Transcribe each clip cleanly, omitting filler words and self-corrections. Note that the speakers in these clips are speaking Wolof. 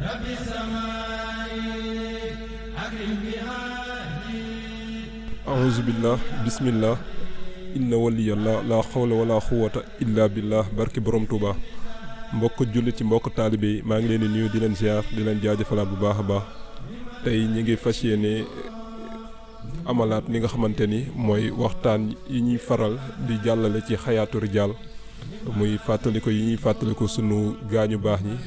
auzubillah bismillah inna waliyallah la xawla wala xuwata illa billah barki borom Touba mbokk jullit ci mbokk taalibe yi maa ngi leen di nuyu di leen ziar di leen jaajëfalaat bu baax a baax tey ñi ngi fas yéene amalaat li nga xamante ni mooy waxtaan yi ñuy faral di jàllale ci xayaatu rijaal muy fàttaliku yi ñuy fàttaliku sunu gaañu baax ñi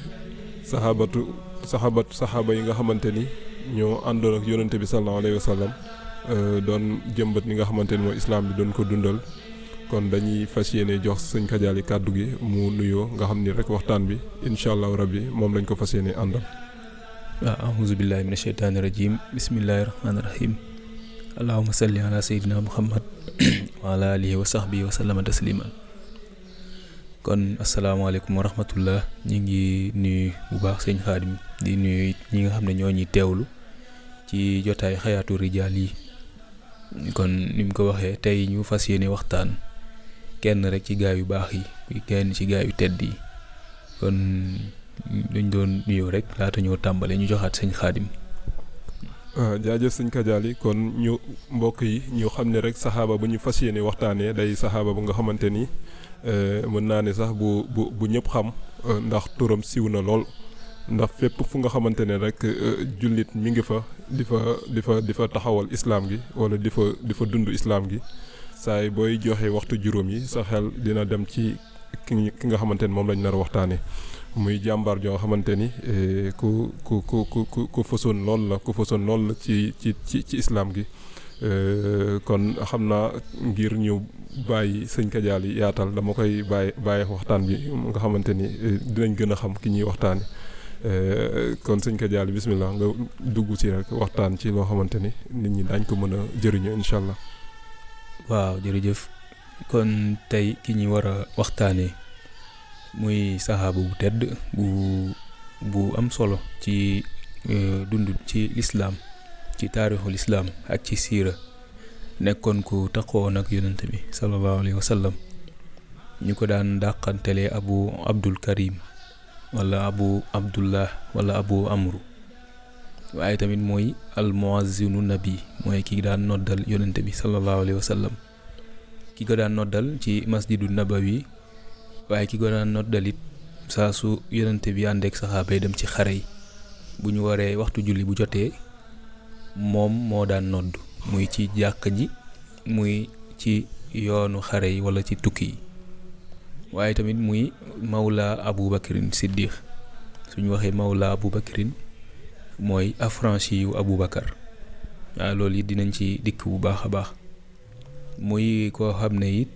saxaaba yi nga xamante ni ñoo àndoon ak yonente bi sallallahu alayhi wa sallam doon jëmbat ni nga xamante ni mooy islaam bi doon ko dundal kon dañuy fas yéene jox sëñ Kadiali kàddu gi mu nuyoo nga xam ni rek waxtaan bi incha allahu rabbi moom lañ ko fas yéene àndal. waaw auzu billahi mina sheytaani rajim bismillahi rahmaani rahim allahumma salli ala sayyidina muhammad wa ala alihi wa sahbihi wa sallama tasliman. kon asalaamaaleykum wa rahmatullah ñu ngi nuyu bu baax sëñ Xaadim di nuyu ñi nga xam ne ñoo ñuy teewlu ci jotaay xayaatu rijaal yi. kon ni mu ko waxee tey ñu fas yéene waxtaan kenn rek ci gaa yu baax yi kenn ci gaa yu tedd yi kon duñ doon nuyoo rek laata ñoo tàmbale ñu joxaat sëñ Xaadim. waaw jaajëf sëñ Kadiali kon ñu mbokk yi ñu xam ne rek saxaaba bu ñu fas yéene waxtaanee day saxaaba bu nga xamante ni mën naa ne sax bu ñëpp xam ndax turam siw na lool ndax fépp fu nga xamante ne rek jullit mi ngi fa di fa taxawal islaam gi wala di fa dund islaam gi saay booy joxe waxtu juróom yi sa xel dina dem ci ki nga xamante ni moom lañ nar a waxtaanee muy jàmbaar joo xamante ni ku fasoon lool la ci islaam gi kon xam naa ngir ñu bàyyi sëñ Kadiali yaatal dama koy bàyyi waxtaan bi nga xamante ni dinañ gën a xam ki ñuy waxtaane kon sëñ Kadiali bismillah nga dugg ci rek waxtaan ci loo xamante ni nit ñi daañ ko mën a jëriñu incha allah. waaw jërëjëf kon tey ki ñuy war a waxtaanee muy saxaaba bu tedd bu am solo ci dund ci lislaam ci taarixul islaam ak ci siira nekkoon ku taxoon ak yonent bi sallallahu alayhi wa sallam ñu ko daan dàqantelee abu abdul karim wala abu abdullah wala abu amru waaye tamit mooy al muazzinu nabi mooy ki daan noddal yonent bi sallallahu alayhi wa sallam ki ko daan noddal ci masjidu nabawi waaye ki ko daan noddalit saa su yonent bi àndeek saxaaba yi dem ci xare yi bu ñu waree waxtu julli bu jotee moom moo daan nodd muy ci jàkka ji muy ci yoonu xare yi wala ci tukki yi waaye tamit muy mawla abu bakrin siddiq suñu waxee mawla abu bakrin mooy affranchi yu abu bakar waaw loolu it dinañ ci dikk bu baax a baax muy koo xam ne it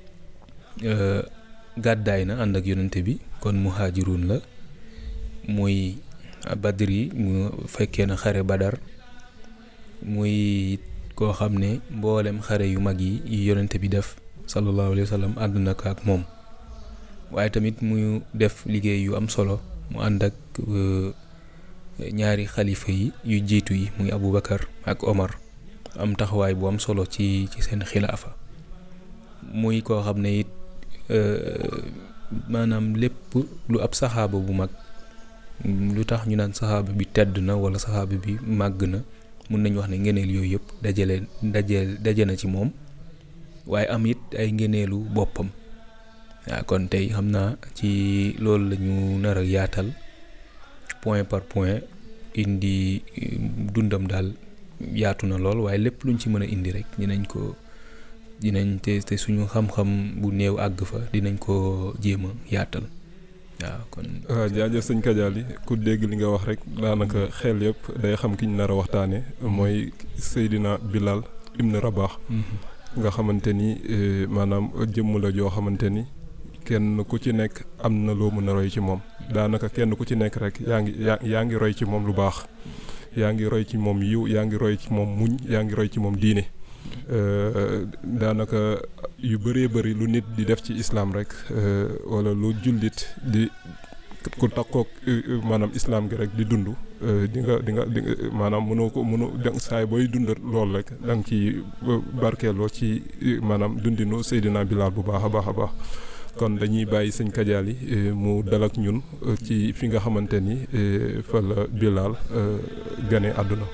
gàddaay na ànd ak yonente bi kon muhajirun la muy badri mu fekkee na xare badar muy koo xam ne mboolem xare yu mag yi yonente bi def sallallahu alayhi wa sallam ànd na ko ak moom waaye tamit muy def liggéey yu am solo mu ànd ak ñaari xalifa yi yu jiitu yi muy Aboubacar ak Omar am taxawaay bu am solo ci seen xilaafa muy koo xam ne it maanaam lépp lu ab saxaaba bu mag lu tax ñu naan saxaaba bi tedd na wala saxaaba bi màgg na mun nañu wax ne ngeneel yooyu yëpp daje na ci moom waaye am it ay ngeneelu boppam waaw kon tey xam naa ci loolu la ñu nar a yaatal point par point indi dundam daal yaatu na lool waaye lépp luñ ci mën a indi rek dinañ te suñu xam-xam bu néew àgg fa dinañ ko jéem a yaatal waaw kon. waaw jaajëf sëñ Kadiali ku dégg li nga wax rek daanaka xel yëpp day xam ki ñu nar a waxtaane mooy Seydina Bilal ibn Rabah nga xamante ni maanaam jëmm la joo xamante ni kenn ku ci nekk am na loo mën a roy ci moom daanaka kenn ku ci nekk rek yaa ngi roy ci moom lu baax yaa ngi roy ci moom yiw yaa ngi roy ci moom muñ yaa ngi roy ci moom diine daanaka yu bëree bëri lu nit di def ci islaam rek wala lu jullit di ku takkook maanaam islaam gi rek di dund di nga maanaam mënoo saay booy dund lool rek da nga ci barkeeloo ci maanaam dundinu Seydina Bilal bu baax a baax a baax kon dañuy bàyyi sëñ Kadiali mu dal ak ñun ci fi nga xamante ni fa la Bilal gane àdduna.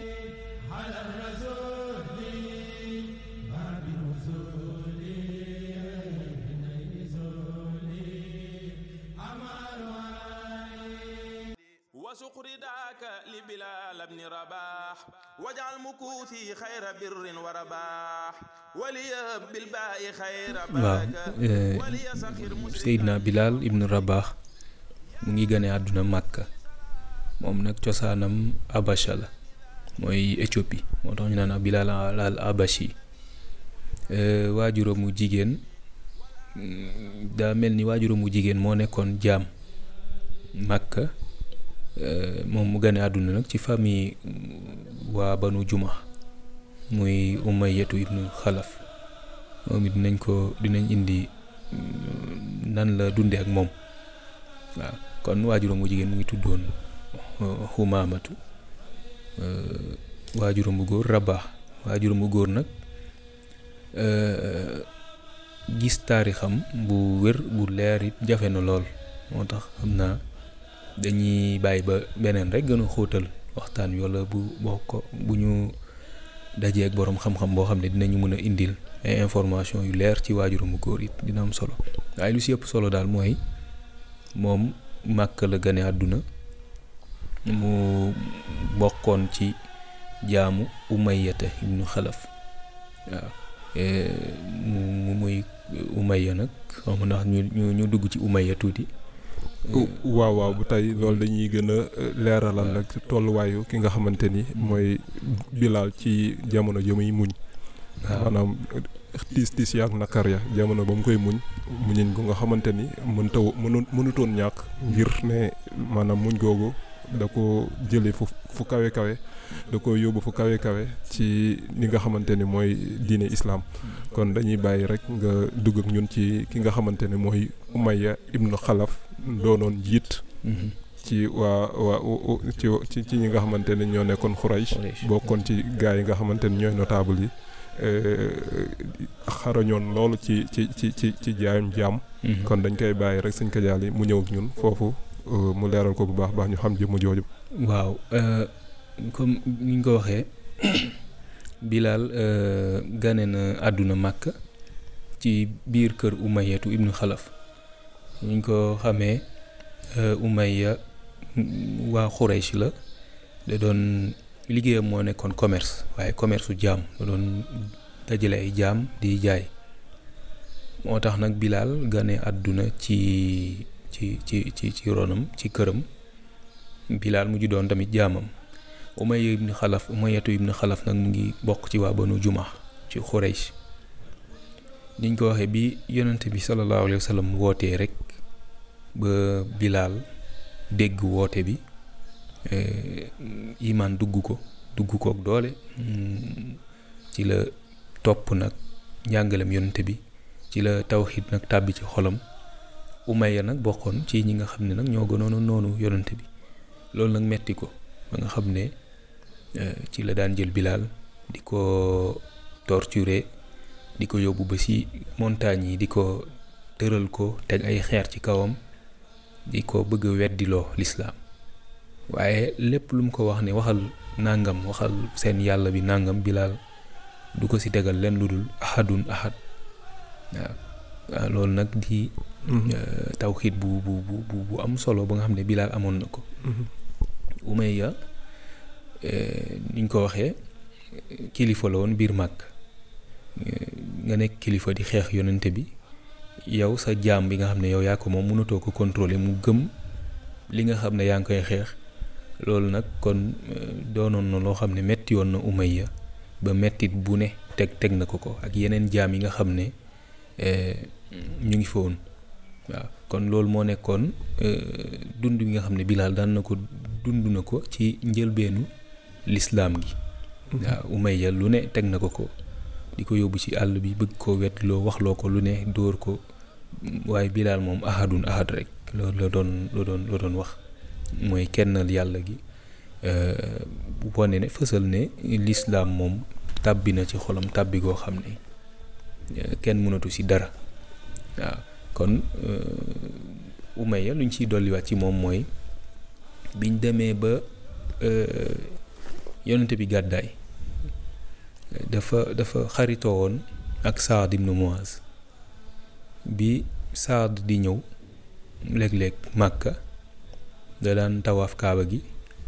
وسق رداك لبلال بن رباح واجعل مكوثي خير بر ورباح ولي بالباء خير بركة ولي سخر Seydina Bilal ibn Rabah mu ngi gane àdduna Makka moom nag cosaanam Abasha la mooy Éthiopie moo tax ñu naan Bilal al Abashi. waajuram mu jigéen daa mel ni waajuram mu jigéen moo nekkoon jaam Makka. moom mu gane àdduna nag ci famille waa Banu Juma muy Umayyatu ibnu Xalaf moom it dinañ indi nan la dunde ak moom waaw kon waajuram mu jigéen mu ngi tuddoon Xumaamatu waajuram bu góor Rabah waajuram bu góor nag gis taarixam bu wér bu leer it jafe na lool moo tax xam naa dañuy bàyyi ba beneen rek gën a xóotal waxtaan wi wala bu ñu dajee ak boroom xam-xam boo xam ne dinañu mën a indil ay information yu leer ci waajuramu góor it dina am solo waaye lu si ëpp solo daal mooy moom Màkka la gane àdduna mu bokkoon ci jaamu Umayyata ibnu Xalaf waaw mu muy Umayya nag xam ndax ñu dugg ci Umayya tuuti. waaw bu tey loolu dañuy gën a leeralal rek tolluwaayu ki nga xamante ni mooy Bilal ci jamono ja muy muñ. maanaam tiis yaak nakar ya jamono ba mu koy muñin gu nga xamante ni mënutoon ñàkk ngir ne maanaam muñ googu da ko jëlee fu kawe da ko yóbbu fu kawe ci li nga xamante ni mooy diine islam kon dañuy bàyyi rek nga dugg ak ñun ci ki nga xamante ni mooy Umayya ibnu Xalaf doonoon jiit ci ci ñi nga xamante ne ñoo nekkoon Xuraysh bokkoon ci gaa yi nga xamante ni ñooy notable yi xarañoon loolu ci jaayum jaam kon dañ koy bàyyi rek sëñ Kadiali mu ñëw ak ñun foofu mu leeral ko bu baax ñu xam jëmm jooju. waaw comme ni ñu ko waxee Bilal gane na àdduna Makka ci biir kër Umayyatu ibnu Xalaf ñu ko xamee Umayya waa Xuraysh la da doon liggéeyam moo nekkoon commerce waaye commerce jaam da doon dajale ay jaam di jaay moo tax nag Bilal gane àdduna ci ronam ci këram Bilal mujj doon tamit jaamam Umayyatu ibnu Xalaf nag mu ngi bokk ci waa Banu Juma ci Xuraysh niñ ko waxee bi yonent bi sallallahu alayhi wa sallam wootee rek ba Bilal dégg woote bi imaan dugg ko ak doole ci la topp nag njàngalem yonent bi ci la tawxiid nag tàbbi ci xolam Umayya nag bokkoon ci ñi nga xam ne nag ñoo gënoon noonu yonent bi loolu nag metti ko ba nga xam ne ci la daan jël Bilal di ko torturer di ko yóbbu ba ci montagne yi di ko tëral ko teg ay xeer ci kawam di ko bëgg a weddiloo lislaam waaye lépp lu mu ko wax ne waxal nangam waxal seen yàlla bi nangam Bilal du ko ci tegal leen lu dul ahadun ahad waaw loolu nag di tawxiid bu am solo ba nga xam ne Bilal amoon na ko. Umayya niñ ko waxee kilifa la woon biir Màkk nga nekk kilifa di xeex yonente bi yow sa jaam bi nga xam ne yow yaa ko moom mënatoo ko contrôler mu gëm li nga xam ne yaa ngi koy xeex loolu nag kon doonoon na loo xam ne metti woon na Umayya ba mettit bu ne teg na ko ak yeneen jaam yi nga xam ne ñu ngi fa woon waaw kon loolu moo nekkoon dund bi nga xam ne Bilal daan na ko dund na ko ci njëlbeenu lislaam gi waaw Umayya lu ne teg na ko di ko yóbbu ci àll bi bëgg koo wetloo waxloo ko lu ne dóor ko waaye Bilal moom ahadun ahad rek loolu la doon wax mooy kennal yàlla gi wane ne fësal ne lislaam moom tàbbi na ci xolam tàbbi goo xam ne kenn mënatu ci dara waaw kon Umayya luñ ciy dolliwaat ci moom mooy biñ demee ba yonente bi gàddaay dafa xaritoo woon ak Saad ibn Muaz bi Saad di ñëw léeg-léeg Màkka da daan tawaaf kaaba gi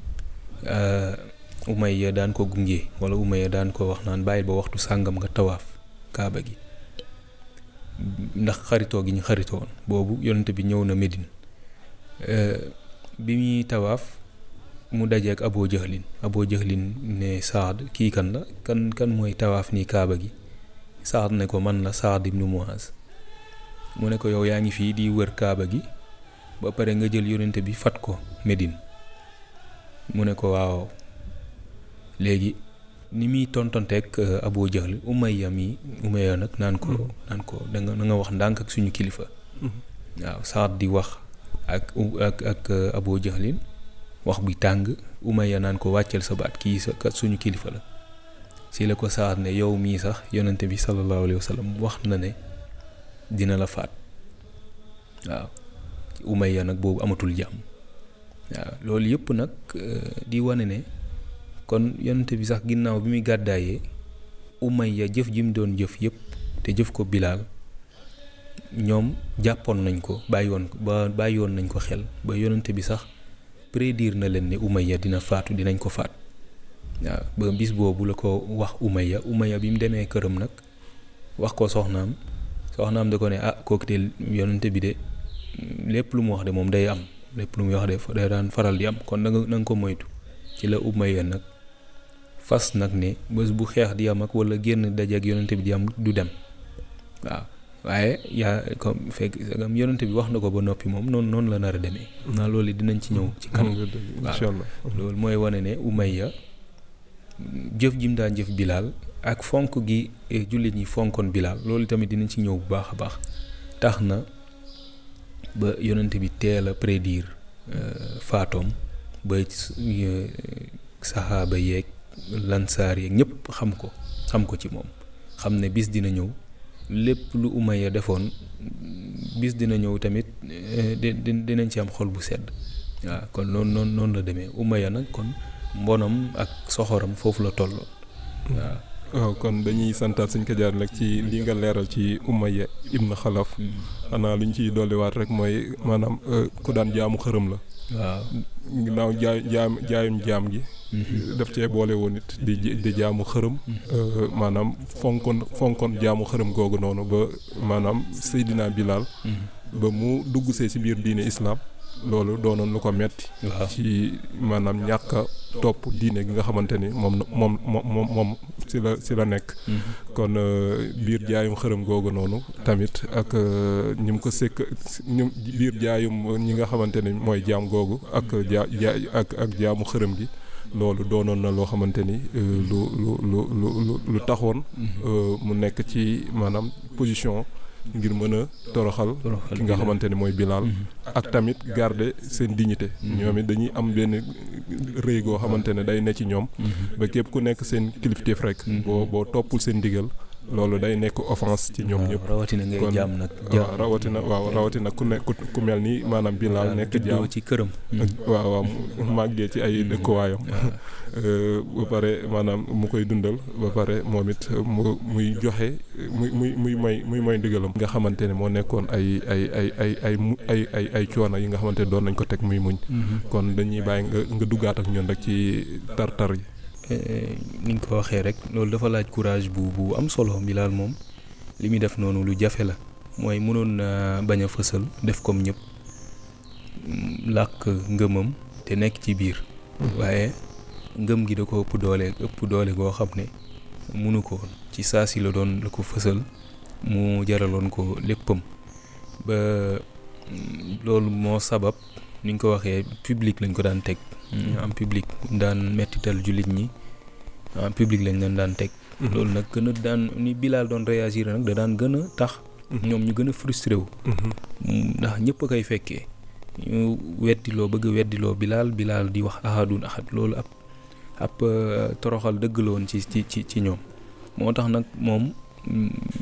Umayya daan ko gunge wala Umayya daan ko wax naan bàyyil ba waxtu sàngam nga tawaaf kaaba gi ndax xaritoo gi ñu xaritoo woon boobu yonente bi ñëw na Médine bi muy tawaaf mu dajeek Abu Jahlin ne Saad kii kan la kan mooy tawaaf nii kaaba gi Saad ne ko man la Saad ibn Muaz mu ne ko yow yaa ngi fii di wër kaaba gi ba pare nga jël yonente bi fat ko Médine mu ne ko waaw léegi ni muy tontonteeg Abu Jahl Umayya nag naan ko da nga wax ndànk ak suñu kilifa waaw Saad di wax ak Abu Jahlin wax bi tàng Umayya naan ko wàcceel sa baat kii sa kat suñu kilifa la si la ko Saad ne yow mii sax yonente bi sallallahu alayhi wa sallam wax na ne dina la faat waaw Umayya nag boobu amatul jàmm waaw loolu yëpp nag di wane ne kon yonente bi sax ginnaaw bi muy gàddaayee Umayya jëf ji mu doon jëf yëpp te jëf ko Bilaal ñoom jàppoon nañ ko bàyyoon nañ ko xel ba yonente bi sax prédire na leen ne Umayya dinañ ko faat waaw ba bis boobu la ko wax Umayya bi mu demee këram nag wax ko soxnaam da ko ne kooku de yonente bi de lépp lu mu wax de moom day am lépp lu muy wax de day daan faral di am kon na nga ko moytu ci la Umayya nag fas nag ne bés bu xeex di am ak wala génn daje ak yonente bi di am du dem waaw waaye comme fekk sagam yonente bi wax na ko ba noppi moom noonu la nar a demee naa loolu dinañ ci ñëw ci kanam inshallah loolu mooy wane ne Umayya jëf jim daan jëf Bilaal ak fonk gi jullit ñi fonkoon Bilaal loolu tamit dinañ ci ñëw bu baax a baax tax na ba yonente bi teel a prédire faatoom ba saxaaba yeeg lansaar yeeg ñëpp xam ko ci moom xam ne bis dina ñëw lépp lu Umayya defoon bis dina ñëw tamit dinañ ci am xol bu sedd waaw kon noonu la demee Umayya nag kon mbonam ak soxoram foofu la tolloon waaw kon dañuy santaat suñ ko jaar nag ci li nga leeral ci Umayya ibn Xalaf xanaa lu ñu ciy dolliwaat rek mooy maanaam ku daan jaamu xërëm la waaw ginnaaw jaayum jaam gi daf cee boole woon it di jaamu xërëm maanaam fonkoon jaamu xërëm googu noonu ba maanaam Seydina Bilaal ba mu dugg see ci biir diine islam loolu doonoon lu ko metti ci maanaam ñàkk a topp diine gi nga xamante ni moom ci la nekk kon biir jaayum xërëm googu noonu tamit ak ñi mu ko sekk biir jaayum ñi nga xamante ni mooy jaam googu ak jaamu xërëm gi loolu doonoon na loo xamante ni lu taxoon mu nekk ci maanaam position ngir mën a toroxal ki nga xamante ne mooy Bilaal ak tamit garder seen dignité ñoom it dañuy am benn rëy goo xamante ne day ne ci ñoom ba képp ku nekk seen kilifteef rek boo toppul seen ndigal loolu day nekk offense ci ñoom ñëpp rawatina ngay jaam nag rawatina ku mel ni maanaam Bilaal nekk jaam ci këram waaw màggee ci ay dëkkuwaayam ba pare maanaam mu koy dundal ba pare moom it muy joxe muy mooy ndigalam nga xamante ne moo nekkoon ay coono yi nga xamante ne doon nañ ko teg muy muñ kon dañuy bàyyi nga duggaat ak ñun rek ci tar-tar yi ni nga ko waxee rek loolu dafa laaj courage bu am solo Bilaal moom li muy def noonu lu jafe la mooy mënoon na bañ a fësal def comme ñëpp làkk ngëmam te nekk ci biir waaye ngëm gi da ko ëpp doole goo xam ne mënu ko ci saa si la ko fësal mu jaraloon ko léppam ba loolu moo sabab ni nga ko waxee public lañ ko daan teg am public daan mettital jullit ñi am public lañ leen daan teg loolu nag gën a daan ni Bilaal doon réagir nag da daan gën a tax ñoom ñu gën a frustré wu ndax ñëpp a koy fekkee ñu bëgg weddiloo Bilaal di wax ahadun ahad loolu ab toroxal dëgg la woon ci ñoom moo tax nag moom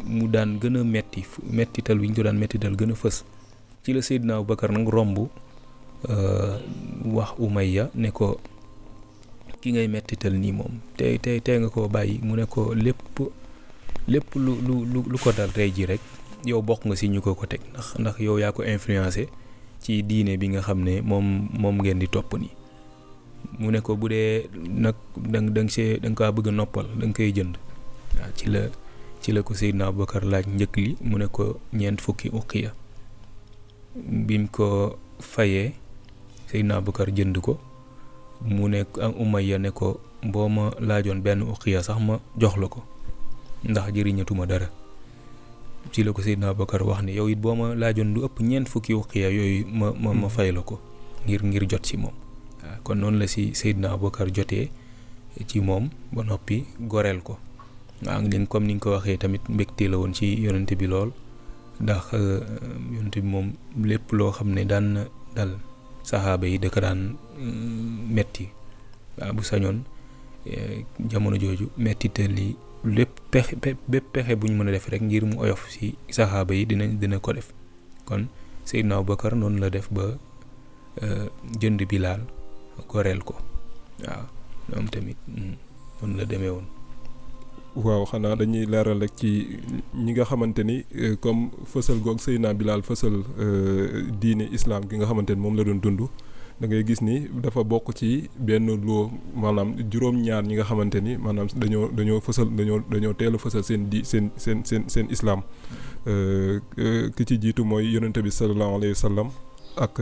mu daan gën a mettital wi ñu ko daan mettital gën a fës ci la Seydina Abubakar nag romb wax Umayya ne ko ki ngay mettital nii moom tey nga koo bàyyi. mu ne ko lépp lu ko dal tey ji rek yow bokk nga si ñu ko teg ndax yow yaa ko influencé ci diine bi nga xam ne moom ngeen di topp nii. mu ne ko bu dee nag da nga kaa bëgg a noppal da nga koy jënd. waaw ci la ko Seydina Abubakar laaj njëkk li mu ne ko 4 fukki uqiya. bim ko fayee Seydina Abubakar jënd ko. mu ne Umayya ne ko boo ma laajoon benn uqiya sax ma jox la ko ndax jëriñatuma dara. ci la ko Seydina Abubakar wax ne yow it boo ma laajoon lu ëpp 4 fukki uqiya yooyu ma fay la ko ngir jot ci moom. waaw kon noonu la si Seydina Abubakar jotee ci moom ba noppi goreel ko. waaw ngeen comme ni nga ko waxee tamit mbégte la woon ci yonent bi lool ndax yonent bi moom lépp loo xam ne daan na dal saxaaba yi da ko daan metti. waaw bu sañoon jamono jooju metti te li bépp pexe bu ñu mën a def rek ngir mu oyof ci saxaaba yi dina ko def. kon Seydina Abubakar noonu la def ba jënd Bilaal goreel ko. waaw moom tamit noonu la demee woon. waaw xanaa dañuy leeral rek ci ñi nga xamante ni comme fësal goog Seydina Bilaal fësal diine islam gi nga xamante ni moom la doon dund. da ngay gis ni dafa bokk ci benn loo maanaam juróom-ñaar ñi nga xamante ni maanaam dañoo fësal dañoo teel a fësal seen islam. ki ci jiitu mooy yonente bi sallallahu alayhi wa sallam ak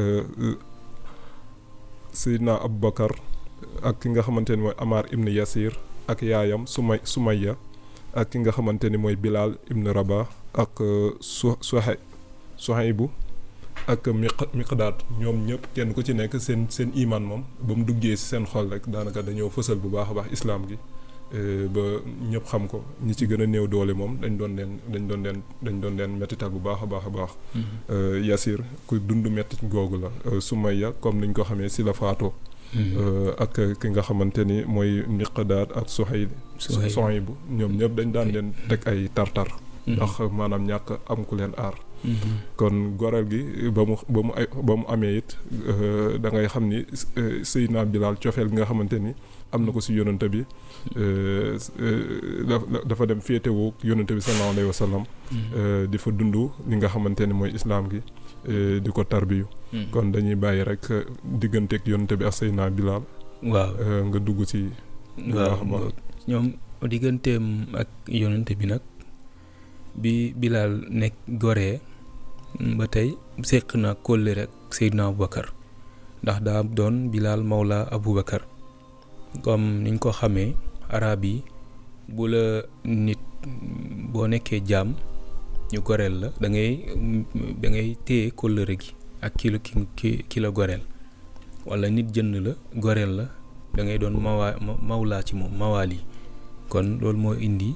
Seydina Abubakar ak ki nga xamante ni mooy Amar ibn Yasir ak yaayam Sumayya ak ki nga xamante ni mooy Bilaal ibn Rabah ak Suhaybu ak Miqdaad. ñoom ñëpp kenn ku ci nekk seen iman moom ba mu duggee ci seen xol rek daanaka dañoo fësal bu baax a baax islam gi ba ñëpp xam ko. ñi ci gën a néew doole moom dañ doon leen mettital bu baax a baax. Yasir ku dund mettit googu la. Sumayya comme niñ ko xamee ci la faatoo. ak ki nga xamante ni mooy Miqdaad ak Suhaybu ñoom ñëpp dañ daan leen teg ay tartar. ndax maanaam ñàkk am ku leen aar. kon goreel gi ba mu amee it da ngay xam ni Seydina Bilaal cofeel gi nga xamante ni am na ko ci yonante bi dafa dem féetewoo yonante bi sallallahu alayhi wa sallam di fa dund li nga xamante ni mooy islam gi di ko tarbiyu. kon dañuy bàyyi rek digganteeg yonante bi ak Seydina Bilaal. waaw nga dugg ci. waaw ñoom digganteem ak yonante bi nag bi Bilaal nekk goree ba tey seq na kóllëre ak Seydina Abubakar ndax daa doon Bilaal mawla Abubakar. comme niñ ko xamee arab yi bu la nit boo nekkee jaam ñu goreel la da ngay téye kóllëre gi ak ki la goreel wala nit jënd la goreel la da ngay doon mawlaa ci moom mawaali. kon loolu moo indi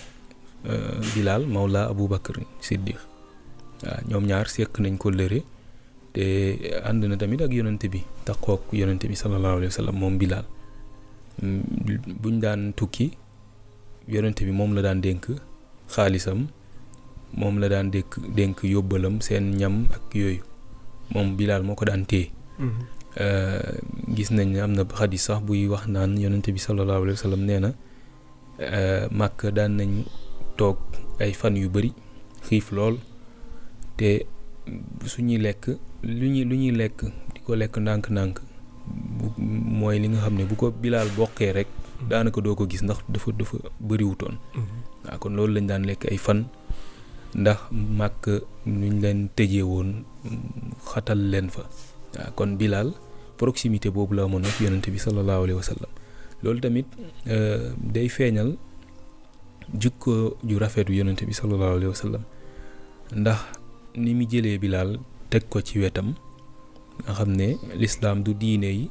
Bilaal mawla Abubakar Siddiq. waaw ñoom ñaar seq nañ kóllëre te ànd na tamit ak yonante bi taqook yonante bi sallallahu alayhi wa sallam moom Bilaal. buñ daan tukki yonente bi moom la daan dénk xaalisam moom la daan dénk yóbbalam seen ñam ak yooyu moom Bilaal moo ko daan téye. gis nañ ne am na xadis sax buy wax naan yonente bi sallallahu alayhi wa sallam nee na Màkka daan nañ toog ay fan yu bari xiif lool te suñuy lekk lu ñuy lekk di ko lekk ndànk-ndànk mooy li nga xam ne bu ko Bilaal bokkee rek daanaka doo ko gis ndax dafa bëriwutoon. waaw kon loolu lañ daan lekk ay fan ndax màkk nuñ leen tëjee woon xatal leen fa. waaw kon Bilaal proximité boobu la amoon ak yonent bi sallallahu alayhi wa sallam. loolu tamit day feeñal jikko ju rafetu yonent bi sallallahu alayhi wa sallam ndax ni mu jëlee Bilaal teg ko ci wetam. nga xam ne l'islam du diine yi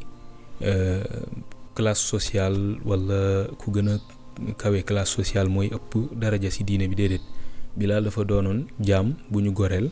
classe sociale wala ku gën a kawe classe sociale mooy ëpp daraja ci diine bi déedéet. Bilaal dafa doonoon jaam bu ñu goreel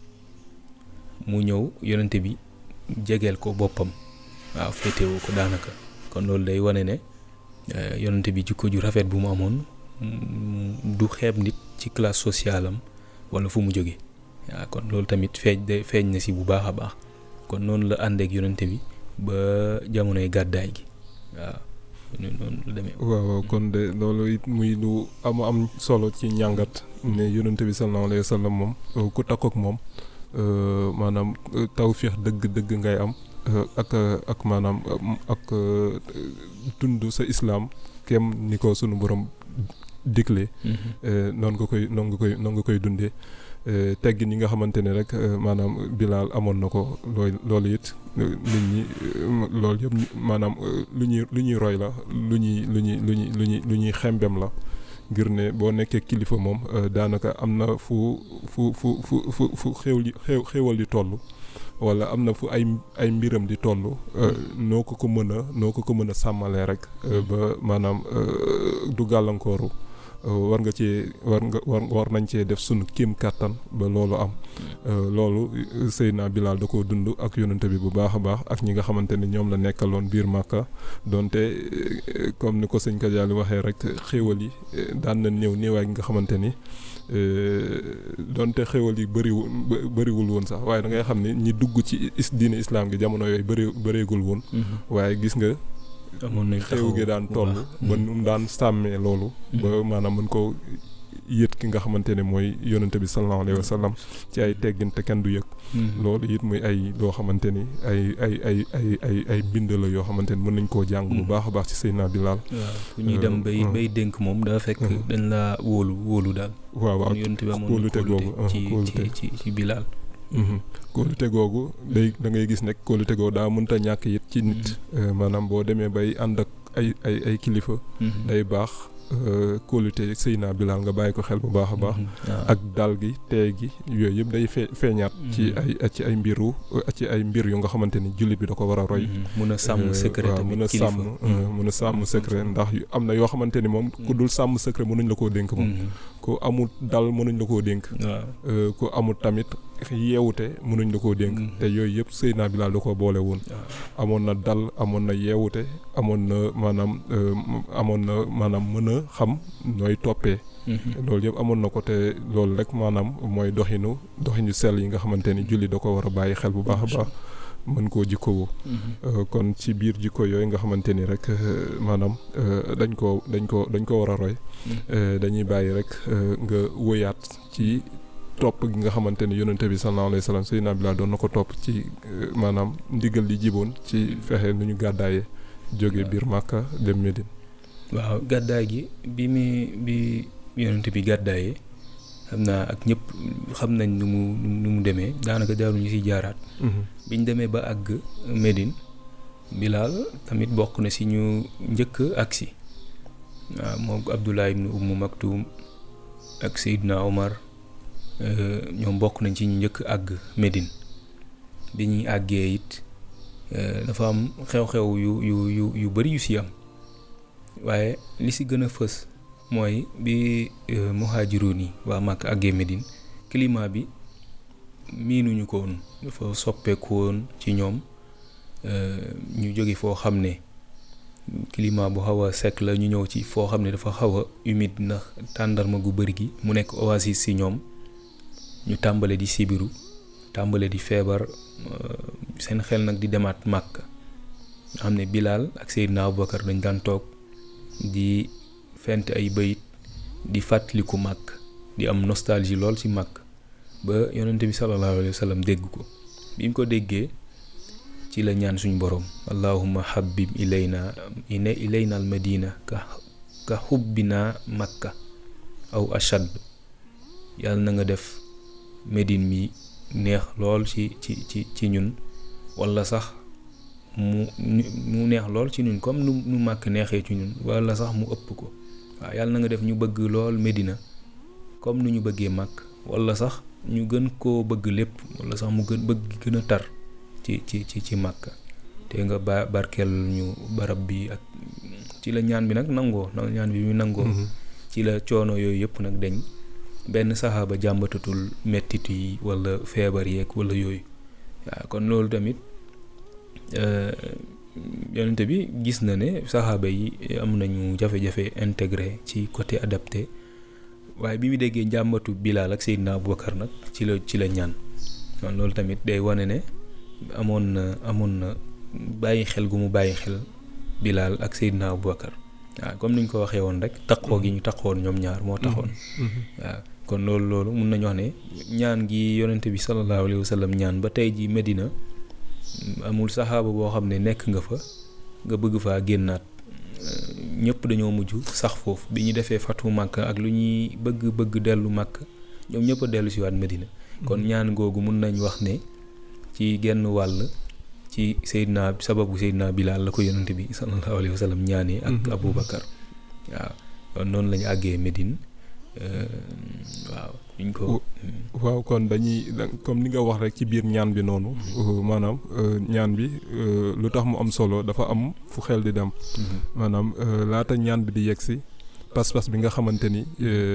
mu ñëw yonente bi jegeel ko boppam. waaw féetewoo ko daanaka kon loolu day wane ne yonente bi jikko ju rafet bu mu amoon du xeeb nit ci classe sociale am wala fu mu jóge waaw kon loolu tamit feeñ na si bu baax a baax kon noonu la àndeek yonente bi ba jamonoy gàddaay gi waaw noonu la demee. waaw kon de loolu it muy lu am solo ci njàngat ne yonente bi sallallahu alayhi wa sallam moom ku takkook moom maanaam tawfiix dëgg ngay am ak maanaam ak dund sa islaam kem ni ko sunu borom digle noonu nga koy dundee teggin yi nga xamante ne rek maanaam Bilaal amoon na ko loolu it nit ñi loolu yëpp maanaam lu ñuy roy la lu ñuy xembem la ngir ne boo nekkee kilifa moom daanaka am na fu xéewal di toll wala am na fu ay mbiram di toll noo ko mën a sàmmalee rek ba maanaam du gàllankooru war nañ cee def sunu kéem kàttan ba loolu am loolu Seydina Bilaal da koo dund ak yonente bi bu baax a baax ak ñi nga xamante ni ñoom la nekkaloon biir Màkka donte comme ni ko sëñ Kadiali waxee rek xéewal yi daan na néewaay nga xamante ni donte xéewal yi bëriwul woon sax waaye da ngay xam ni ñi dugg ci diine islam gi jamono yooyu bëreegul woon waaye gis nga amoon nañ xew gi daan toll ba nu daan sàmmee loolu ba maanaam mën ko yët ki nga xamante ne mooy yonente bi sallallahu alayhi wa sallam ci ay teggin te kenn du yëg loolu it muy ay loo xamante ni ay bind la yoo xamante ni mën nañ koo jàng bu baax a baax ci Seydina Bilaal waaw fu ñuy dem bay dénk moom daa fekk dañ la wóolu daal waaw yonente bi amoon kóolute googu ci Bilaal kóolute googu da ngay gis nekk kóolute googu daa mënta ñàkk it ci nit maanaam boo demee bay ànd ak ay kilifa day baax kóolute Seydina Bilaal nga bàyyi ko xel bu baax a baax ak dal gi tey gi yooyu yëpp day feeñaat ci ay mbir yu nga xamante ni jullit bi da ko war a roy mën a sàmm secret tamit kilifa mën a sàmm secret ndax am na yoo xamante ni moom ku dul sàmm secret mënuñ la koo dénk moom ku amul dal mënuñ la koo dénk ku amul tamit yeewute mënuñ la koo dénk te yooyu yëpp Seydina Bilaal da koo boole woon amoon na dal amoon na yeewute amoon na maanaam mën a xam nooy toppee loolu yëpp amoon na ko te loolu rek maanaam mooy doxinu sell yi nga xamante ni julli da ko war a bàyyi xel bu baax a baax mën koo jikkowoo kon ci biir jikko yooyu nga xamante ni rek maanaam dañ ko war a roy dañuy bàyyi rek nga wëyaat ci topp gi nga xamante ni yonente bi sallallahu alayhi wa sallam Seydina Bilaal doon na ko topp ci maanaam ndigal li jiboon ci fexe nu ñu gàddaayee jóge biir Màkka dem Médine waaw gàddaay gi bi yonente bi gàddaayee xam naa ak ñëpp xam nañ nu mu demee daanaka jaaruñu ci jaaraat biñ demee ba àgg Médine Bilaal tamit bokk na ci ñu njëkk agsi waaw moom Abdullah ibn Umm Maktum ak Seydina Omar ñoom bokk nañ ci ñu njëkk àgg Médine bi ñuy àggee it dafa am xew-xew yu bari yu ci am waaye li ci gën a fës mooy bi muhaajiroon yi waa Makka àggee Médine climat bi miinuñu ko woon dafa soppeeku woon ci ñoom ñu jóge foo xam ne climat bu xaw a sec la ñu ñëw ci foo xam ne dafa xaw a humide ndax tàndarma gu bari gi mu nekk oasis ci ñoom ñu tàmbale di sibiru tàmbale di feebar seen xel nag di demaat Makka nga xam ne Bilaal ak Seydina Abubakar dañ daan toog di fent ay bayit di fàttaliku Makka di am nostalgie lool ci Makka ba yonente bi sallallahu alayhi wa sallam dégg ko bi mu ko déggee ci la ñaan suñu borom allahumma habib ilayna al madina ka hubbina Makka aw ashad yàlla na nga def Médine mi neex lool ci ñun wala sax mu neex lool ci ñun comme nu Makka neexee ci ñun wala sax mu ëpp ko waaw yàlla na nga def ñu bëgg lool Médina comme nu ñu bëggee Makka wala sax ñu gën koo bëgg lépp wala sax mu gën a tar ci Makka te nga barkeel ñu barab bi ak ci la ñaan bi nag nangoo ñaan bi mu nangoo ci la coono yooyu yëpp nag dañ benn saxaaba jàmbatatul mettit yi wala feebar yeeg wala yooyu waaw kon loolu tamit yonent bi gis na ne saxaaba yi am nañu jafe-jafe intégré ci côté adapté waaye bi mu déggee njàmbatu Bilaal ak Seydina Aboubacar nag ci la ñaan loolu tamit day wane ne amoon na bàyyi xel gu mu bàyyi xel Bilaal ak Seydina Aboubacar waaw comme ni ñu ko waxee woon rek taqoo gi ñu taqoon ñoom ñaar moo taxoon waaw kon loolu mun nañu wax ne ñaan gi yonent bi sallallahu alayhi wa sallam ñaan ba tey ji Medina amul saxaaba boo xam ne nekk nga fa nga bëgg faa génnaat ñëpp dañoo mujj sax foofu bi ñu defee fatu Makka ak lu ñuy bëgg dellu Makka ñoom ñëpp a dellu si waat Medina kon ñaan googu mun nañ wax ne ci genn wàll ci sababu Seydina Bilaal la ko yonent bi sallallahu alayhi wa sallam ñaanee ak Aboubacar waaw kon noonu lañu àggee Medine waaw ñu ko waaw kon dañuy comme ni nga wax rek ci biir ñaan bi noonu maanaam ñaan bi lu tax mu am solo dafa am fu xel di dem maanaam laata ñaan bi di yegsi pas-pas bi nga xamante ni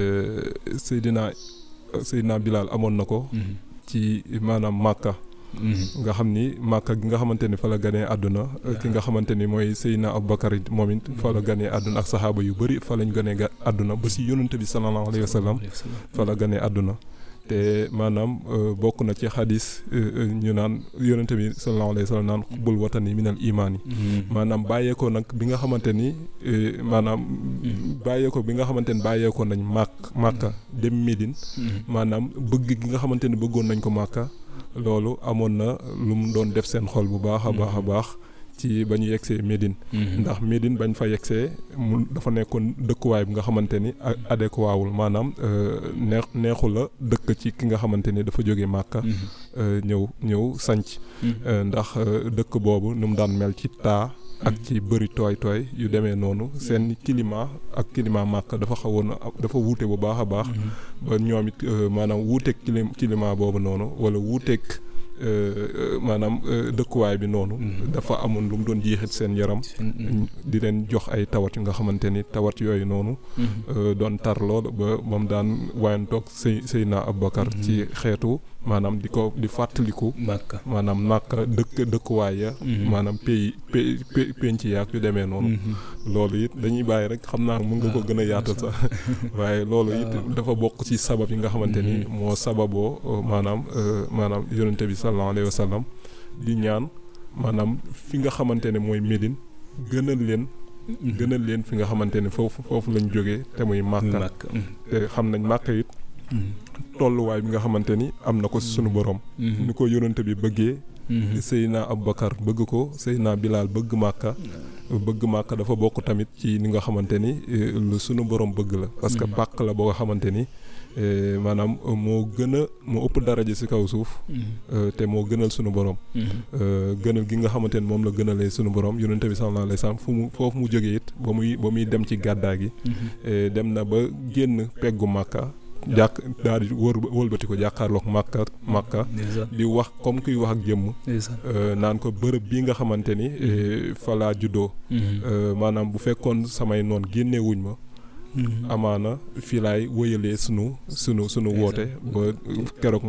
Seydina Bilaal amoon na ko ci maanaam Makka nga xam ni Makka gi nga xamante ni fa la ganee àdduna ki nga xamante ni mooy Seydina Aboubacar moom it fa la ganee àdduna ak saxaaba yu bëri fa lañ ganee àdduna ba si yonent bi sallallahu alayhi wa sallam fa la ganee àdduna te maanaam bokk na ci xadis ñu naan yonent bi sallallahu alayhi wa sallam naan xubbul watani minal imaan yi maanaam bàyyeekoo nag bi nga xamante ni bàyyeekoo nañ Makka dem Médine maanaam bëgg gi nga xamante ni bëggoon nañ ko Makka loolu amoon na lu mu doon def seen xol bu baax a baax ci ba ñu yegsee Médine ndax Médine bañ fa yegsee mu dafa nekkoon dëkkuwaay bi nga xamante ni adéquat wul maanaam neexu la dëkk ci ki nga xamante ni dafa jóge Màkka ñëw sanc ndax dëkk boobu nu mu daan mel ci taa ak ci bëri tooy yu demee noonu seen climat ak climat Màkka dafa wuute bu baax a baax ba ñoom it maanaam wuuteeg climat boobu noonu wala wuuteeg maanaam dëkkuwaay bi noonu dafa amoon lu mu doon jiixit seen yaram di leen jox ay tawat yu nga xamante ni tawat yooyu noonu doon tar lool ba mu daan wayantoog Seydina Aboubacar ci xeetu maanaam di fàttaliku maanaam Makka dëkkuwaay ya maanaam penc yaak yu demee noonu loolu it dañuy bàyyi rek xam naa mën nga ko gën a yaatal sax waaye loolu it dafa bokk ci sabab yi nga xamante ni moo sababoo maanaam yonente bi sallallahu alayhi wa sallam di ñaan maanaam fi nga xamante ne mooy Médine gënal leen fi nga xamante ne foofu lañ jógee te muy Makka te xam nañ Makka it tolluwaay bi nga xamante ni am na ko sunu borom ni ko yonente bi bëggee Seydina Aboubacar bëgg ko Seydina Bilaal bëgg Màkka dafa bokk tamit ci ni nga xamante ni lu sunu borom bëgg la parce que pàkk la boo nga xamante ni maanaam moo ëpp daraja ci kaw suuf te moo gënal sunu borom gënal gi nga xamante ni moom la gënalee sunu borom yonente bi sallallahu alayhi wasallam foofu mu jógee it ba muy dem ci gàddaa gi dem na ba génn peggu Màkka daal di wëlbati ko jàkkaarloog Makka di wax comme kuy wax ak jëmm naan ko bërëb bii nga xamante ni fa laa juddoo maanaam bu fekkoon samay noon génnewuñ ma amaana fii laay wëyalee sunu woote ba keroog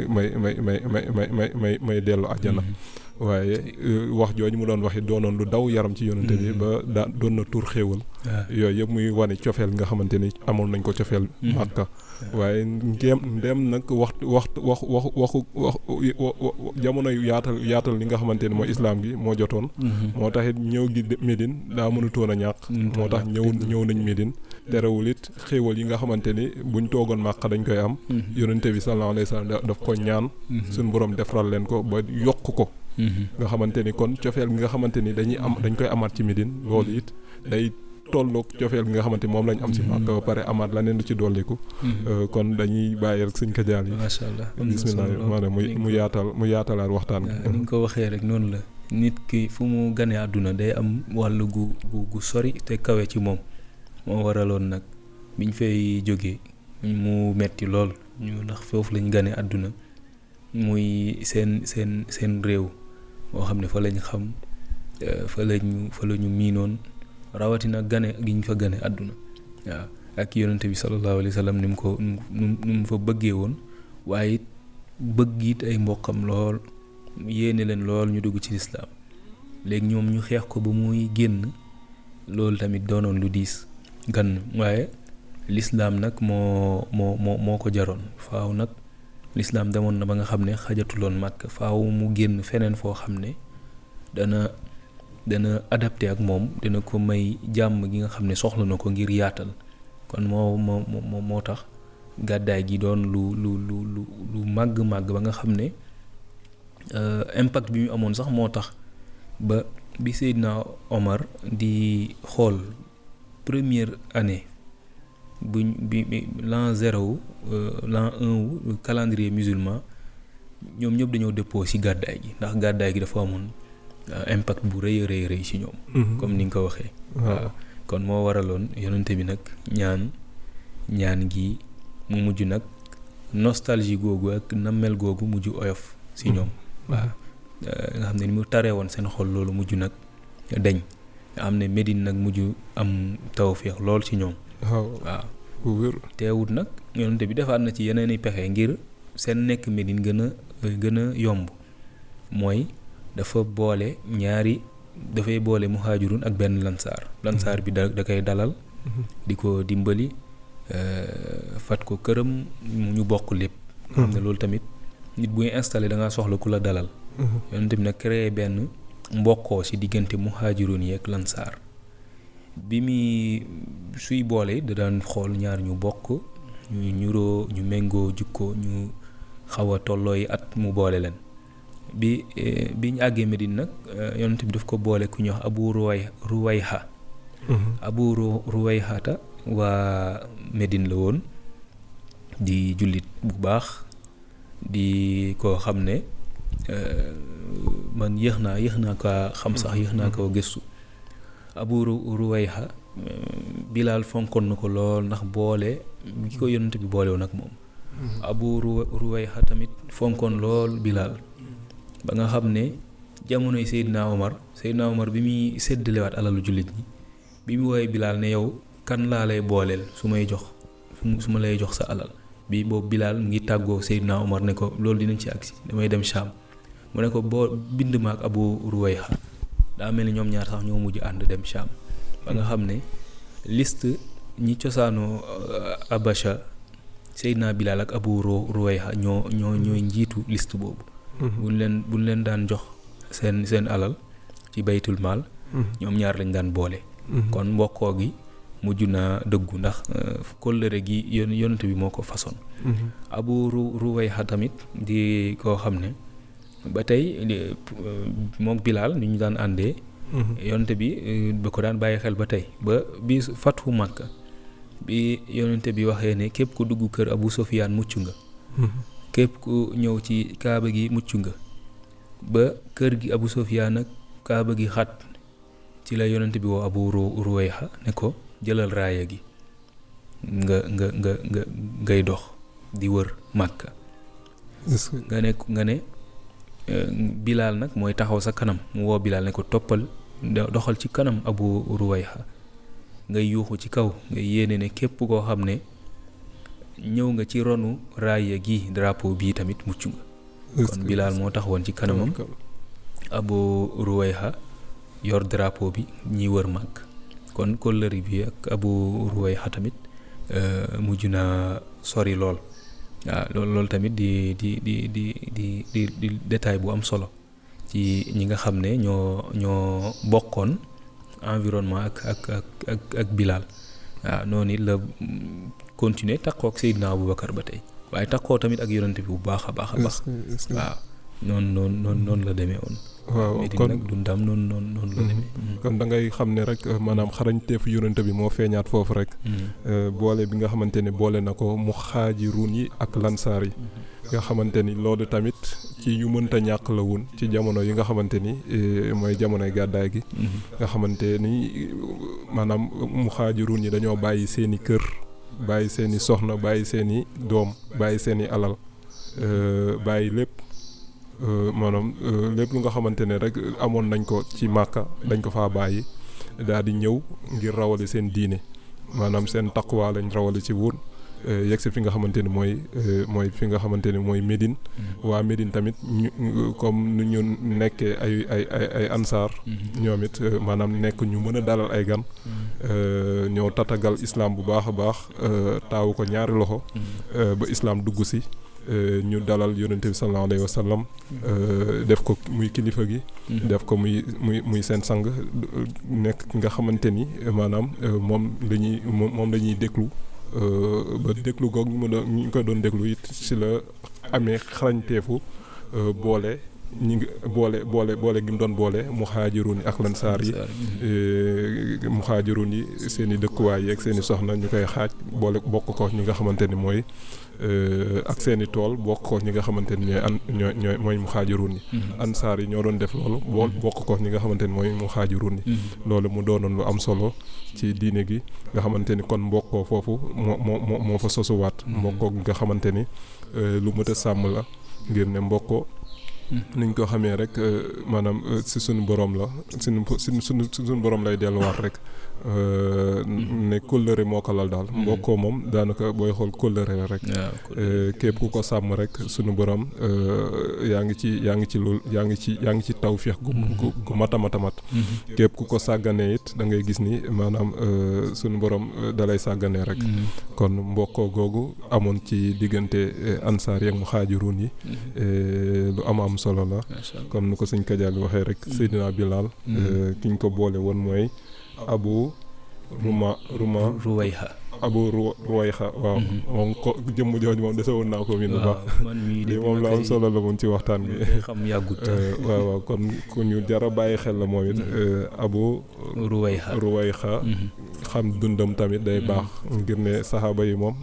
may dellu àjjana waaye wax jooju mu doon waxi doonoon lu daw yaram ci yonente bi ba doon na tur xéewal yooyu yëpp muy wane cofeel nga xamante ni amoon nañ ko cofeel Makka waaye ndem nag waxu jamono yaatal li nga xamante ni mooy islaam gi moo jotoon moo tax it ñëw gi Médine daa mënutoon a ñàkk moo tax ñëw nañ Médine terewul it xéewal yi nga xamante ni buñ toogoon Makka dañ koy am yonente bi sallallahu alayhi wasallam daf ko ñaan suñu borom defaral leen ko ba yokk ko nga xamante ni kon cofeel gi nga xamante ni dañ koy amaat ci Médine loolu it day tolloog cofeel gi nga xamante ni moom lañ am ci Makka ba pare amaat leneen lu ci dolliku kon dañuy bàyyi rek Sëñ Kadial yi masha Allah bismillah maanaam mu yaatalaat waxtaan gi ni nga ko waxee rek noonu la nit ki fu mu ganee àdduna day am wàll gu sori te kawe ci moom moo waraloon nag biñ fay jógee mu metti lool ñu ndax foofu lañ ganee àdduna muy seen réew moo xam ne fa lañ xam fa lañu miinoon rawatina gane gi ñu fa gane àdduna waaw ak yonente bi sallallahu alayhi wa sallam ni mu fa bëggee woon waaye it bëgg it ay mbokkam lool yéene leen lool ñu dugg ci lislaam léegi ñoom ñu xeex ko ba muy génn loolu tamit doonoon lu diis gan waaye lislaam nag moo ko jaroon faaw nag lislaam demoon na ba nga xam ne xajatuloon Makka faaw mu génn feneen foo xam ne dana adapté ak moom dina ko may jàmm gi nga xam ne soxla na ko ngir yaatal kon moo tax gàddaay gi doon lu màgg ba nga xam ne impact bi mu amoon sax moo tax ba bi Seydina Omar di xool première année bi l'an 0 l'an 1 calendrier musulman ñoom ñëpp dañoo dëppoo ci gàddaay gi ndax gàddaay gi dafa amoon impact bu rëy ci ñoom. comme ni nga ko waxee. waaw kon moo waraloon yonente bi nag ñaan gi mu mujj nag nostalgie googu ak nammel googu mujj oyof ci ñoom. waaw nga xam ne ni mu taree woon seen xol loolu mujj nag deñ nga xam ne Médine nag mujj am tawféex lool ci ñoom. waaw bu wér. teewut nag yonente bi defaat na ci yeneen i pexe ngir seen nekk Médine gën a yomb mooy dafay boole muhaajirun ak benn lansaar bi da koy dalal di ko dimbali fat ko këram ñu bokk lépp nga xam ne loolu tamit nit buy installé da ngaa soxla ku la dalal yonente bi nag créé benn mbokkoo ci diggante muhaajirun yi ak lansaar bi muy suy boole da daan xool ñaar ñu bokk ñu ñuroo ñu méngoo jukko ñu xaw a tollooy at mu boole leen bi ñu àggee Médine nag yonent bi daf ko boole ku ñuy wax Abu Ruwayha Abu Ruwayhata waa Médine la woon di jullit bu baax di koo xam ne man yéex naa ko xam sax yéex naa ko gëstu Abu Ruwayha Bilaal fonkoon na ko lool ndax boole gi ko yonent bi boole woon ak moom Abu Ruwayha tamit fonkoon lool Bilaal ba nga xam ne jamonoy Seydina Omar bi muy séddalewaat alalu jullit ñi bi mu woowee Bilaal ne yow kan laa lay booleel su ma lay jox sa alal bi boobu Bilaal mu ngi tàggoo Seydina Omar ne ko loolu dinañ ci agsi damay dem Sham mu ne ko boo bind ma ak Abu Ruwayha daa mel ni ñoom ñaar sax ñoo mujj ànd dem Sham ba nga xam ne liste ñi cosaanoo Abacha Seydina Bilaal ak Abu Ruwayha ñooy njiitu liste boobu buñ leen daan jox seen alal ci baytul maal ñoom ñaar lañ daan boole kon mbokkoo gi mujj naa dëggu ndax kóllëre gi yonent bi moo ko façon Abu Ruwayha tamit di koo xam ne ba tey mook Bilaal ni ñu daan àndee yonent bi ba ko daan bàyyi xel ba tey ba bi Fathu Makka bi yonent bi waxee ne képp ku dugg kër Abu Sufyaan mucc nga képp ku ñëw ci kaaba gi mucc nga ba kër gi Abu Sufyaan ak kaaba gi xat ci la yonent bi woo Abu Ruwayha ne ko jëlal raaya gi ngay dox di wër Makka nga ne Bilaal nag mooy taxaw sa kanam mu woo Bilaal ne ko toppal doxal ci kanam Abu Ruwayha ngay yuuxu ci kaw ngay yéene ne képp koo xam ne ñëw nga ci ronu raaya gi drapeau bii tamit mucc nga kon Bilaal moo taxawoon ci kanamam Abu Ruwayha yor drapeau bi ñiy wër Makka kon kóllëre bi ak Abu Ruwayha tamit mujj na sori lool waaw loolu tamit di détail bu am solo ci ñi nga xam ne ñoo bokkoon environnement ak Bilaal waaw noonu it la continuer takkoo ak Seydina Aboubacar ba tey waaye takkoo tamit ak yonent bi bu baax a baax waaw noonu la demee woon. waaw kon nag dundam noonu la demee. kon da ngay xam ne rek maanaam xarañteefu yonent bi moo feeñaat foofu rek. boole bi nga xamante ne boole na ko muhaajiruun yi ak lansaar yi. nga xamante ni loolu tamit ci yu mënta ñàkk la woon ci jamono yi nga xamante ni mooy jamonoy gàddaay gi. nga xamante ni maanaam muhaajiruun yi dañoo bàyyi seeni kër bàyyi seeni soxna bàyyi seeni doom bàyyi seeni alal bàyyi lépp. maanaam lépp lu nga xamante ne rek amoon nañ ko ci Màkka dañ ko faa bàyyi daal di ñëw ngir rawale seen diine maanaam seen taqwa lañ rawale ci woon yegg si fi nga xamante ni mooy fi nga xamante ni mooy Médine. waa Médine tamit ñu comme nu ñu nekkee ay ansaar. ñoom it maanaam nekk ñu mën a dalal ay gan. ñoo tatagal islam bu baax a baax taawu ko ñaari loxo. ba islam dugg si. ñu dalal yonent bi sallallahu alayhi wa sallam def ko muy kilifa gi. def ko muy seen sang nekk nga xamante ni maanaam moom la ñuy déglu. ba déglu googu ñu ko doon déglu it ci la amee xarañteefu boole gi mu doon boole muhaajiruun yi ak lansaar yi. muhaajiruun yi seen i dëkkuwaay yeeg seen i soxna ñu koy xaaj boole bokk ko ñi nga xamante ni mooy ak seen i tool bokk ko ñi nga xamante ni ñooy mooy muhaajiruun yi. ansaar yi ñoo doon def loolu bokk ko ñi nga xamante ni mooy muhaajiruun yi. loolu mu doonoon lu am solo ci diine gi nga xamante ni kon mbokkoo foofu moo fa sosuwaat. mbokkoo nga xamante ni lu mët a sàmm la ngir ne mbokkoo niñ ko xamee rek maanaam si suñu borom la suñu borom lay delluwaat rek ne kóllëre moo ko lal daal. mbokkoo moom daanaka booy xool kóllëre la rek. képp ku ko sàmm rek suñu borom yaa ngi ci tawfeex gu mat a mat. képp ku ko sàgganee it da ngay gis ni maanaam suñu borom dalay sàgganee rek. kon mbokkoo googu amoon ci diggante ansaar yeeg muhaajiruun yi lu am solo la. comme ni ko sëñ Kajaali waxee rek Seydina Bilal ki ñu ko boole woon mooy Abu Ruwayha. Abu Ruwayha waaw. moom ko jëmm jooju moom dese woon naa ko miin bu baax. moom la am solo la moom ci waxtaan bi. xam yàggut. waaw kon ku ñu jar a bàyyi xel la moom it. Abu Ruwayha. xam dundam tamit day baax ngir ne saxaaba yi moom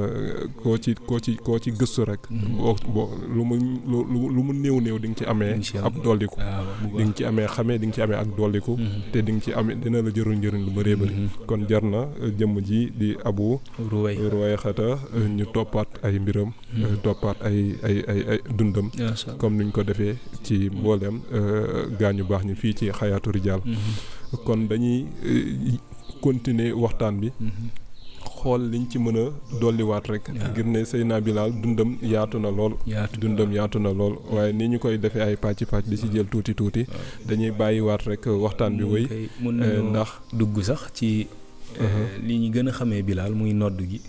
koo ci gëstu rek. boo lu mu néew di nga ci amee. ab dolliku. di nga ci amee xamee di nga ci amee ak dolliku. te di nga ci amee dina la njëriñ lu bëree bëri. kon jar na jëmm ji di Abu Ruwayxata ñu toppaat ay mbiram. toppaat ay dundam. comme niñ ko defee ci mbooleem gaañu baax ñi fii ci xayaatu rijaal. kon dañuy continuer waxtaan bi. xool liñ ci mën a dolliwaat rek. ngir ne Seydina Bilal dundam yaatu na lool. waaye ni ñu koy defee ay pàcc di ci jël tuuti. dañuy bàyyiwaat rek waxtaan bi wéy. ndax dugg sax ci. li ñu gën a xamee Bilal muy nodd gi.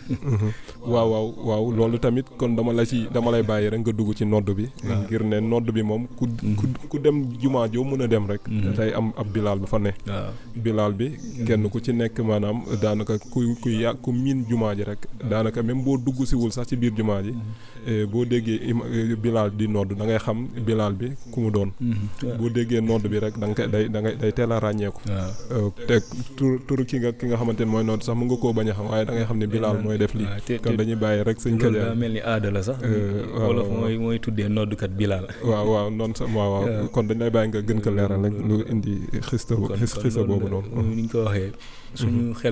waaw loolu tamit kon dama lay bàyyi rek nga dugg ci nodd bi. ngir ne nodd bi moom ku dem jumaa joo mën a dem rek. day am ab Bilal bu fa ne. Bilal bi kenn ku ci nekk maanaam daanaka ku miin jumaa ji rek daanaka même boo dugg siwul sax ci biir jumaa ji. boo déggee Bilal di nodd da ngay xam Bilal bi ku mu doon. boo déggee nodd bi rek da nga day teel a ràññeeku. te turu ki nga xamante ne mooy nodd sax mën nga koo bañ a xam waaye da ngay xam ne Bilal mooy def lii. kon dañuy bàyyi rek sëñ Kajaar. daa mel ni aada la sax. wolof mooy tuddee noddkat Bilal. waaw noonu sax waaw kon dañ lay bàyyi nga gën ko leeral rek lu indi xista boobu noonu. ni ñu ko waxee. suñu xel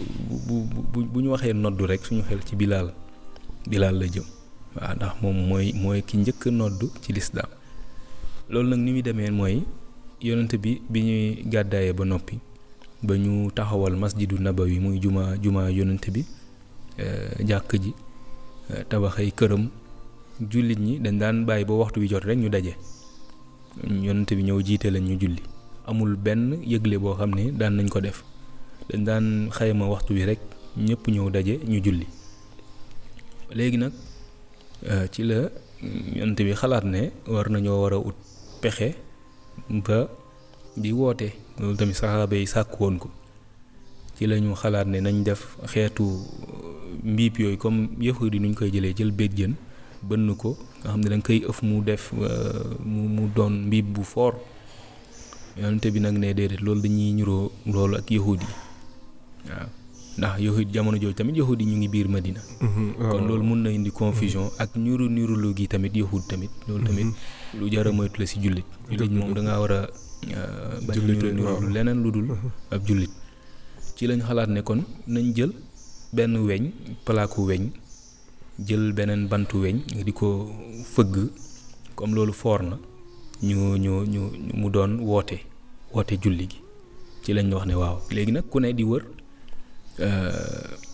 bu ñu waxee noddu rek suñu xel ci Bilal la jëm. waaw ndax moom mooy ki njëkk noddu ci lislaam. loolu nag ni muy demee mooy yonent bi ñuy gàddaayee ba noppi ba ñu taxawal masjidu nabawi muy juma yonent bi jàkk ji tabaxay këram jullit ñi dañ daan bàyyi ba waxtu wi jot rek ñu daje yonent bi ñëw jiite leen ñu julli amul benn yëgle boo xam ne daan nañ ko def dañ daan xayma waxtu wi rek ñëpp ñëw daje ñu julli. léegi nag ci la yonent bi xalaat ne war nañoo war a ut pexe ba di woote loolu tamit saxaaba yi sàkk woon ko ci la ñu xalaat ne nañ def xeetu mbiip yooyu comme yahudi nuñ koy jëlee jël béjjën bënn ko nga xam ne da nga koy ëf mu def mu doon mbiip bu fort yonent bi nag ne déedéet loolu dañuy ñuroo loolu ak yahudi waaw ndax yahudi jamono jooju tamit yahudi ñu ngi biir Madina. kon loolu mun na indi confusion ak niru gi tamit yahudi tamit loolu tamit lu jar a moytu la si jullit moom da ngaa war a bañ niru leneen lu dul ab jullit ci lañ xalaat ne kon nañ jël benn weñ palaaku weñ jël beneen bantu weñ di ko fëgg comme loolu foor na ñu mu doon woote julli gi ci lañ wax ne waaw léegi nag ku ne di wër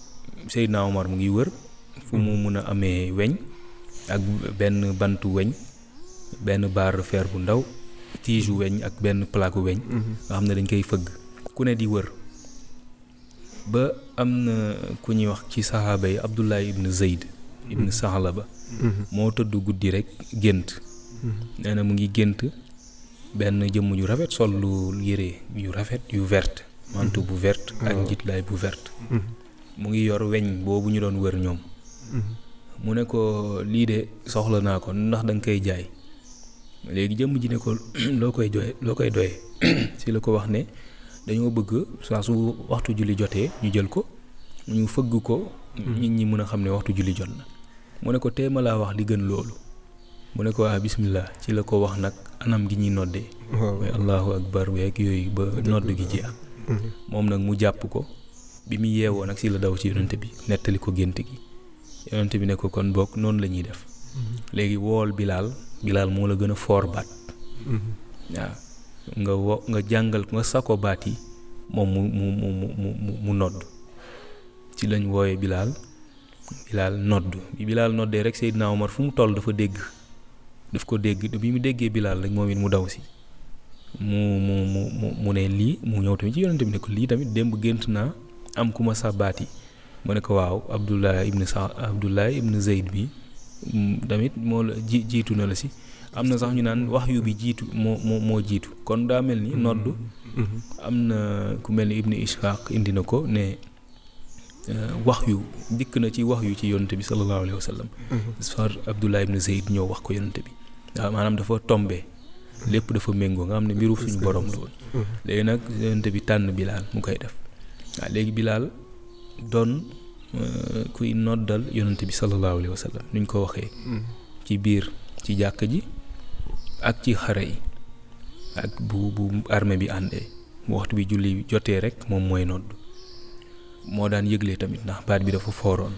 Seydina Omar mu ngi wër fu mu mun a amee weñ ak benn bantu weñ, benn barre de fer bu ndaw, tige weñ ak benn plaque weñ nga xam ne dañ koy fëgg ku ne di wër. ba am na ku ñuy wax ci saxaaba yi Abdullah ibn Zayd ibn Sahlaba moo tëdd guddi rek gént. nee na mu ngi gént benn jëmm ju rafet sol lu yére yu rafet yu verte, mantu bu verte ak njitlaay bu verte. mu ngi yor weñ boobu ñu doon wër ñoom. mu ne ko lii de soxla naa ko ndax da nga koy jaay. léegi jëmm ji ne ko loo koy doyee si la ko wax ne dañoo bëgg saa su waxtu julli jotee ñu jël ko ñu fëgg ko nit ñi mën a xam ne waxtu julli jot na. mu ne ko téema laa wax li gën loolu. mu ne ko bismillah. ci la ko wax nag anam gi ñuy noddee mooy allahu akbar weeg yooyu ba nodd gi jeex. moom nag mu jàpp ko bi mu yeewoo nag si la daw ci yonent bi nettali ko gént gi. yonent bi ne ko kon bokk noonu la ñuy def. léegi wool Bilaal moo la gën a foor baat. waaw nga jàngal nga sako baat yi moom mu nodd. ci lañ wooyee Bilaal nodd bi Bilaal noddee rek Seydina Omar fu mu toll daf ko dégg bi mu déggee Bilaal rek moom it mu daw si mu ne lii mu ñëw tamit ci yonent bi ne ko lii tamit démb gént naa am ku ma sa baat yi. mu ne ko waaw Abdullah ibn Zayd bi tamit moo la jiitu na la si. am na sax ñu naan wax yu bi jiitu moo jiitu kon daa mel ni nodd am na ku mel ni Ibn Ishaq indi na ko ne wax yu dikk na ci wax yu ci yonent bi sallallahu alayhi wa sallam. far Abdullah ibn Zayd ñëw wax ko yonent bi. waaw maanaam dafa tombé lépp dafa méngoo nga xam ne mbiru suñu borom la woon. léegi nag yonent bi tànn Bilaal mu koy def. waaw léegi Bilaal doon kuy noddal yonent bi sallallahu alayhi wa sallam nuñ ko waxee. ci biir ci jàkk ji ak ci xare yi ak bu armée bi àndee bu waxtu bi julli jotee rek moom mooy nodd. moo daan yëgle tamit ndax baat bi dafa fooroon.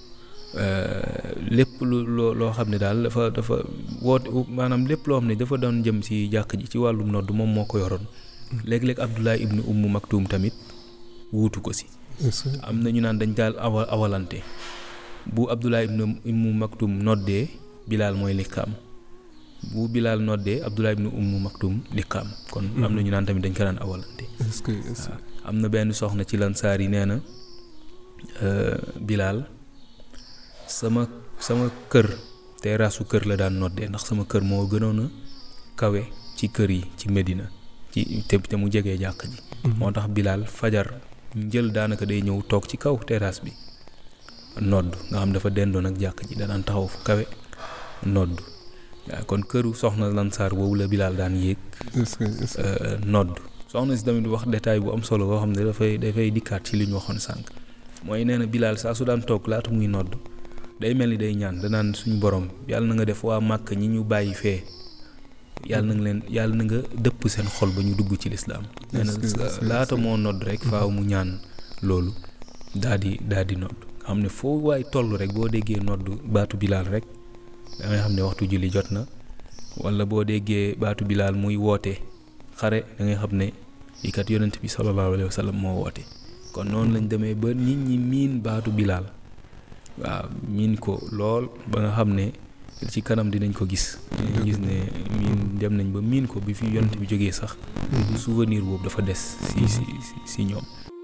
lépp loo xam ne daal dafa woote maanaam lépp loo xam ne dafa doon jëm ci jàkk ji ci wàllum nodd moom moo ko yoroon. léeg-léeg Abdullah ibn Umm Maktum tamit wuutu ko si. am na ñu naan dañ daal awalante bu Abdullah ibn Umm Maktum noddee Bilaal mooy liqaam bu Bilaal noddee Abdullah ibn Umm Maktum liqaam kon am na ñu naan tamit dañ ko daan awalante. am na benn soxna ci Lansaar yi nee na Bilaal sama kër teraasu kër la daan noddee ndax sama kër moo gënoon a kawe ci kër yi ci Medina te mu jegee jàkk ji. moo tax Bilaal fajar njël daanaka day ñëw toog ci kaw terrasse bi nodd nga xam dafa dendoon ak jàkk ji danaan taxaw fu kawe nodd. waaw kon këru soxna Lansaar boobu la Bilaal daan yéeg nodd. soxna si tamit wax détail bu am solo boo xam ne dafay dikkaat ci li ñu waxoon sànq mooy nee na Bilaal saa su daan toog laata muy nodd day mel ni day ñaan danaan suñu borom yàlla na nga def waa Màkka ñi ñu bàyyi fee yàlla na nga dëpp seen xol ba ñu dugg ci lislaam. nee na laata moo nodd rek faaw mu ñaan loolu daal di nodd nga xam ne foo waay toll rek boo déggee nodd baatu Bilaal rek da ngay xam ne waxtu julli jot na. wala boo déggee baatu Bilaal muy woote xare da ngay xam ne lii kat yonent bi sallallahu alayhi wa sallam moo woote. kon noonu lañ demee ba nit ñi miin baatu Bilaal. waaw miin ko lool ba nga xam ne ci kanam dinañ ko gis. dinañ gis ne miin dem nañ ba miin ko bi fi yonent bi jógee sax. souvenir boobu dafa des si ñoom.